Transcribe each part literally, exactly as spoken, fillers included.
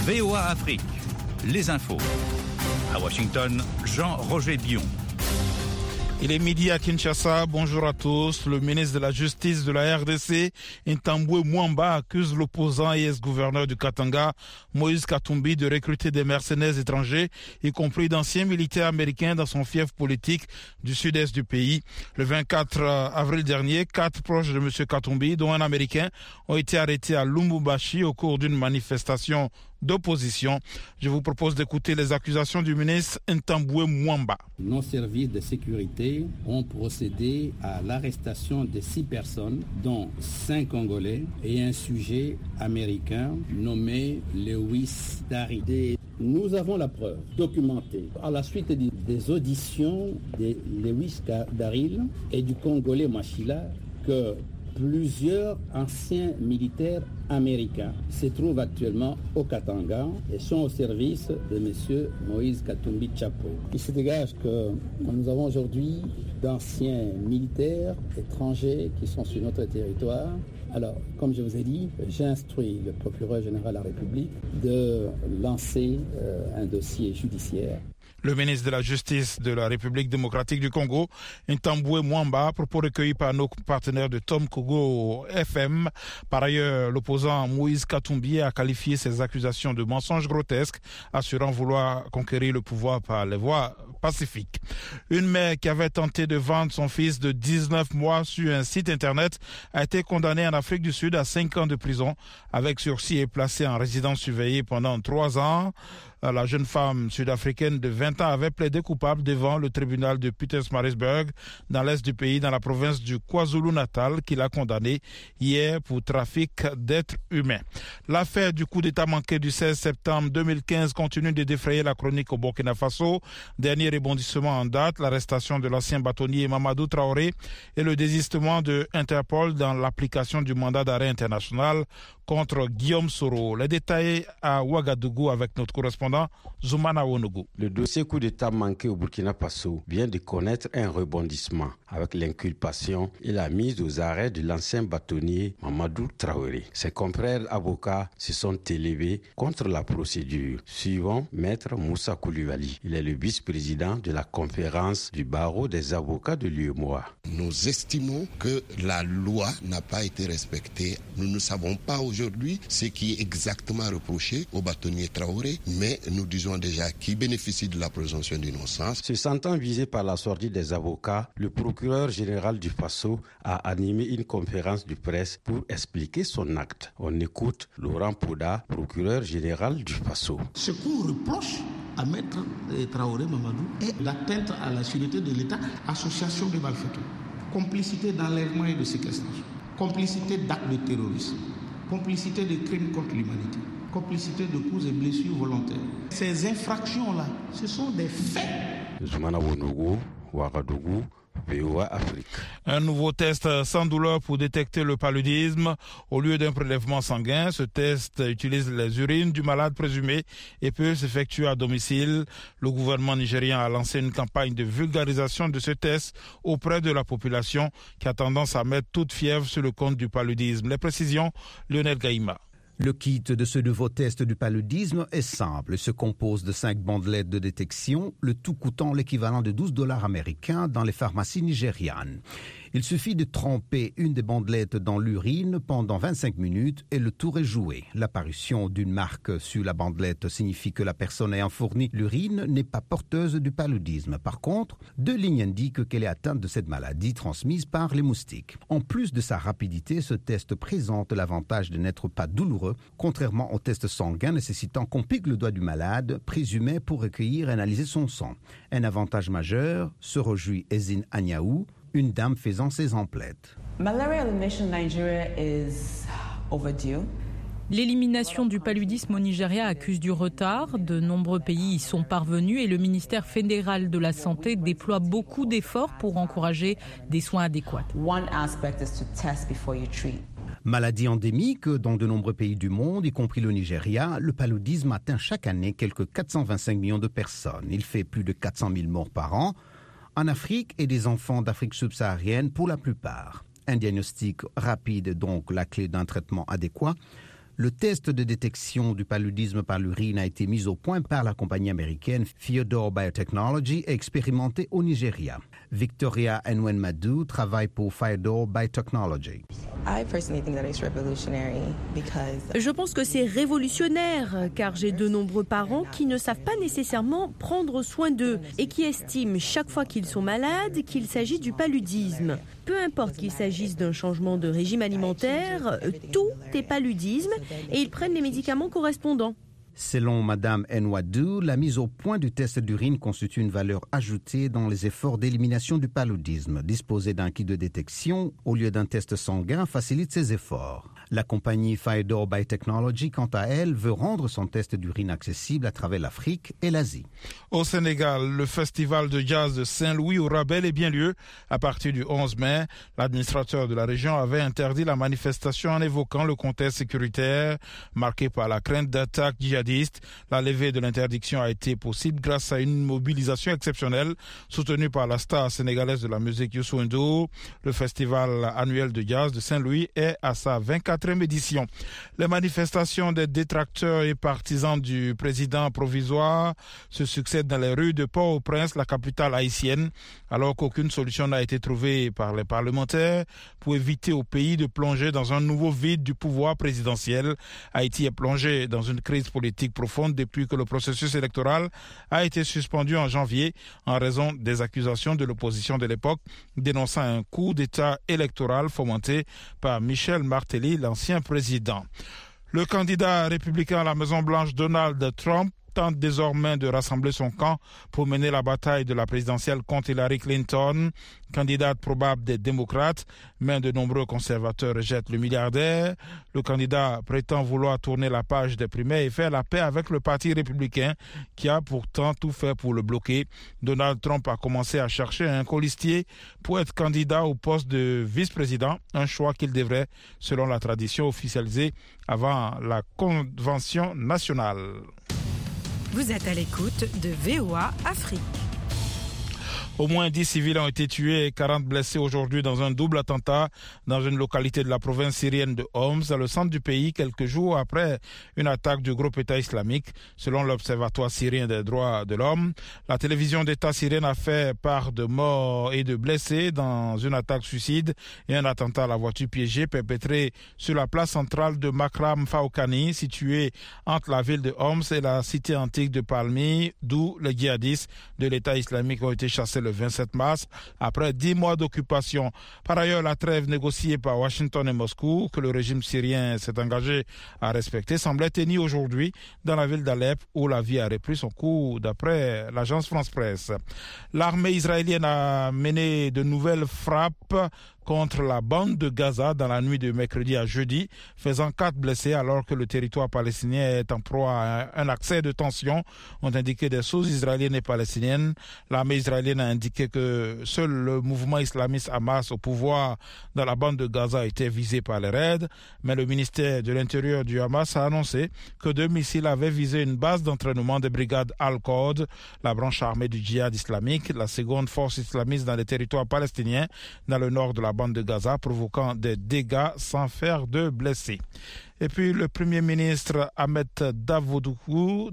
V O A Afrique, les infos. À Washington, Jean-Roger Bion. Il est midi à Kinshasa. Bonjour à tous. Le ministre de la Justice de la R D C, Ntambwe Mwamba, accuse l'opposant et ex-gouverneur du Katanga, Moïse Katumbi, de recruter des mercenaires étrangers, y compris d'anciens militaires américains dans son fief politique du sud-est du pays. Le vingt-quatre avril dernier, quatre proches de M. Katumbi, dont un Américain, ont été arrêtés à Lubumbashi au cours d'une manifestation d'opposition. Je vous propose d'écouter les accusations du ministre Ntambwe Mwamba. Nos services de sécurité ont procédé à l'arrestation de six personnes, dont cinq Congolais et un sujet américain nommé Lewis Darry. Nous avons la preuve documentée à la suite des auditions de Lewis Darry et du Congolais Machila que plusieurs anciens militaires américains se trouvent actuellement au Katanga et sont au service de M. Moïse Katumbi Tchapo. Il se dégage que nous avons aujourd'hui d'anciens militaires étrangers qui sont sur notre territoire. Alors, comme je vous ai dit, j'ai instruit le procureur général de la République de lancer euh, un dossier judiciaire. Le ministre de la Justice de la République démocratique du Congo, Ntambwe Mwamba, propos recueillis par nos partenaires de Tom Kogo F M. Par ailleurs, l'opposant Moïse Katumbi a qualifié ces accusations de mensonges grotesques, assurant vouloir conquérir le pouvoir par les voies pacifiques. Une mère qui avait tenté de vendre son fils de dix-neuf mois sur un site internet a été condamnée en Afrique du Sud à cinq ans de prison avec sursis et placée en résidence surveillée pendant trois ans. La jeune femme sud-africaine de vingt ans avait plaidé coupable devant le tribunal de Pietermaritzburg dans l'est du pays, dans la province du KwaZulu-Natal, qui l'a condamnée hier pour trafic d'êtres humains. L'affaire du coup d'État manqué du seize septembre deux mille quinze continue de défrayer la chronique au Burkina Faso. Dernier rebondissement en date, l'arrestation de l'ancien bâtonnier Mamadou Traoré et le désistement de Interpol dans l'application du mandat d'arrêt international contre Guillaume Soro. Les détails à Ouagadougou avec notre correspondant Zoumana Wonougou. Le dossier coup d'État manqué au Burkina Faso vient de connaître un rebondissement avec l'inculpation et la mise aux arrêts de l'ancien bâtonnier Mamadou Traoré. Ses confrères avocats se sont élevés contre la procédure, suivant Maître Moussa Koulibaly. Il est le vice-président de la conférence du barreau des avocats de l'U E M O A. Nous estimons que la loi n'a pas été respectée. Nous ne savons pas aujourd'hui ce qui est exactement reproché au bâtonnier Traoré, mais nous disons déjà qu'il bénéficie de la présomption d'innocence. Se sentant visé par la sortie des avocats, le procureur général du Faso a animé une conférence de presse pour expliquer son acte. On écoute Laurent Poda, procureur général du Faso. Ce qu'on reproche à Maître Traoré Mamadou est l'atteinte à la sûreté de l'État, association de malfaiteurs, complicité d'enlèvement et de séquestration, complicité d'actes de terrorisme, complicité de crimes contre l'humanité, complicité de coups et blessures volontaires. Ces infractions-là, ce sont des faits. Zoumana Wonougou, Ouagadougou, V O A Afrique. Un nouveau test sans douleur pour détecter le paludisme. Au lieu d'un prélèvement sanguin, ce test utilise les urines du malade présumé et peut s'effectuer à domicile. Le gouvernement nigérien a lancé une campagne de vulgarisation de ce test auprès de la population qui a tendance à mettre toute fièvre sur le compte du paludisme. Les précisions, Lionel Gaïma. Le kit de ce nouveau test du paludisme est simple. Il se compose de cinq bandelettes de détection, le tout coûtant l'équivalent de douze dollars américains dans les pharmacies nigérianes. Il suffit de tremper une des bandelettes dans l'urine pendant vingt-cinq minutes et le tour est joué. L'apparition d'une marque sur la bandelette signifie que la personne ayant fourni l'urine n'est pas porteuse du paludisme. Par contre, deux lignes indiquent qu'elle est atteinte de cette maladie transmise par les moustiques. En plus de sa rapidité, ce test présente l'avantage de n'être pas douloureux, contrairement au test sanguin nécessitant qu'on pique le doigt du malade, présumé pour recueillir et analyser son sang. Un avantage majeur, se réjouit Ezine Agnaou, une dame faisant ses emplettes. Malaria elimination in Nigeria is overdue. L'élimination du paludisme au Nigeria accuse du retard. De nombreux pays y sont parvenus et le ministère fédéral de la Santé déploie beaucoup d'efforts pour encourager des soins adéquats. One aspect is to test before you treat. Maladie endémique dans de nombreux pays du monde, y compris le Nigeria, le paludisme atteint chaque année quelques quatre cent vingt-cinq millions de personnes. Il fait plus de quatre cent mille morts par an. En Afrique et des enfants d'Afrique subsaharienne pour la plupart. Un diagnostic rapide est donc la clé d'un traitement adéquat. Le test de détection du paludisme par l'urine a été mis au point par la compagnie américaine Fyodor Biotechnology et expérimenté au Nigeria. Victoria Nwenmadu travaille pour Fyodor Biotechnology. Je pense que c'est révolutionnaire car j'ai de nombreux parents qui ne savent pas nécessairement prendre soin d'eux et qui estiment chaque fois qu'ils sont malades qu'il s'agit du paludisme. Peu importe qu'il s'agisse d'un changement de régime alimentaire, tout est paludisme et ils prennent les médicaments correspondants. Selon Mme Nwadou, la mise au point du test d'urine constitue une valeur ajoutée dans les efforts d'élimination du paludisme. Disposer d'un kit de détection au lieu d'un test sanguin facilite ces efforts. La compagnie Fyodor Biotechnology, quant à elle, veut rendre son test d'urine accessible à travers l'Afrique et l'Asie. Au Sénégal, le festival de jazz de Saint-Louis au Rabel est bien lieu. À partir du onze mai, l'administrateur de la région avait interdit la manifestation en évoquant le contexte sécuritaire marqué par la crainte d'attaques djihadistes. La levée de l'interdiction a été possible grâce à une mobilisation exceptionnelle soutenue par la star sénégalaise de la musique Youssou N'Dour. Le festival annuel de jazz de Saint-Louis est à sa vingt-quatrième édition. Les manifestations des détracteurs et partisans du président provisoire se succèdent dans les rues de Port-au-Prince, la capitale haïtienne, alors qu'aucune solution n'a été trouvée par les parlementaires pour éviter au pays de plonger dans un nouveau vide du pouvoir présidentiel. Haïti est plongé dans une crise politique profonde depuis que le processus électoral a été suspendu en janvier en raison des accusations de l'opposition de l'époque dénonçant un coup d'État électoral fomenté par Michel Martelly, l'ancien président. Le candidat républicain à la Maison-Blanche, Donald Trump, tente désormais de rassembler son camp pour mener la bataille de la présidentielle contre Hillary Clinton, candidate probable des démocrates, mais de nombreux conservateurs rejettent le milliardaire. Le candidat prétend vouloir tourner la page des primaires et faire la paix avec le parti républicain qui a pourtant tout fait pour le bloquer. Donald Trump a commencé à chercher un colistier pour être candidat au poste de vice-président, un choix qu'il devrait, selon la tradition, officialiser avant la convention nationale. Vous êtes à l'écoute de V O A Afrique. Au moins dix civils ont été tués et quarante blessés aujourd'hui dans un double attentat dans une localité de la province syrienne de Homs, dans le centre du pays, quelques jours après une attaque du groupe État islamique. Selon l'Observatoire syrien des droits de l'homme, la télévision d'État syrienne a fait part de morts et de blessés dans une attaque suicide et un attentat à la voiture piégée perpétré sur la place centrale de Makram Faoukani, située entre la ville de Homs et la cité antique de Palmyre, d'où les djihadistes de l'État islamique ont été chassés le vingt-sept mars, après dix mois d'occupation. Par ailleurs, la trêve négociée par Washington et Moscou, que le régime syrien s'est engagé à respecter, semblait tenue aujourd'hui dans la ville d'Alep, où la vie a repris son cours, d'après l'agence France-Presse. L'armée israélienne a mené de nouvelles frappes contre la bande de Gaza dans la nuit de mercredi à jeudi, faisant quatre blessés alors que le territoire palestinien est en proie à un accès de tension, ont indiqué des sources israéliennes et palestiniennes. L'armée israélienne a indiqué que seul le mouvement islamiste Hamas au pouvoir dans la bande de Gaza était visé par les raids, mais le ministère de l'Intérieur du Hamas a annoncé que deux missiles avaient visé une base d'entraînement des brigades Al-Qod, la branche armée du djihad islamique, la seconde force islamiste dans les territoires palestiniens, dans le nord de la bande de Gaza, provoquant des dégâts sans faire de blessés. Et puis le Premier ministre Ahmed Davutoglu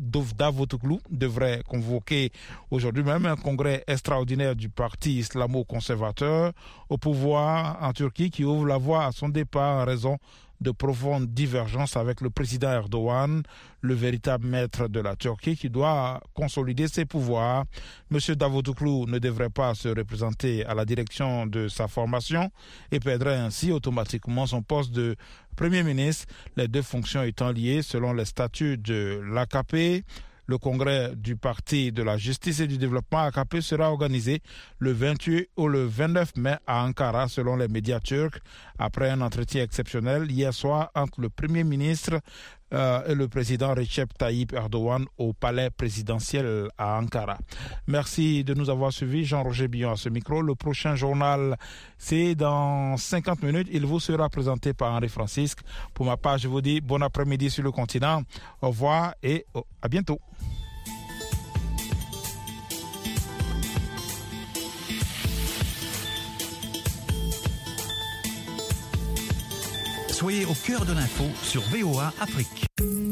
devrait convoquer aujourd'hui même un congrès extraordinaire du parti islamo-conservateur au pouvoir en Turquie qui ouvre la voie à son départ en raison de profondes divergences avec le président Erdogan, le véritable maître de la Turquie qui doit consolider ses pouvoirs. Monsieur Davutoglu ne devrait pas se représenter à la direction de sa formation et perdrait ainsi automatiquement son poste de Premier ministre, les deux fonctions étant liées selon les statuts de l'A K P. Le congrès du Parti de la Justice et du Développement A K P sera organisé le vingt-huit ou le vingt-neuf mai à Ankara selon les médias turcs, après un entretien exceptionnel hier soir entre le Premier ministre euh, et le président Recep Tayyip Erdogan au palais présidentiel à Ankara. Merci de nous avoir suivis. Jean-Roger Billon à ce micro. Le prochain journal, c'est dans cinquante minutes. Il vous sera présenté par Henri Francisque. Pour ma part, je vous dis bon après-midi sur le continent. Au revoir et à bientôt. Soyez au cœur de l'info sur V O A Afrique.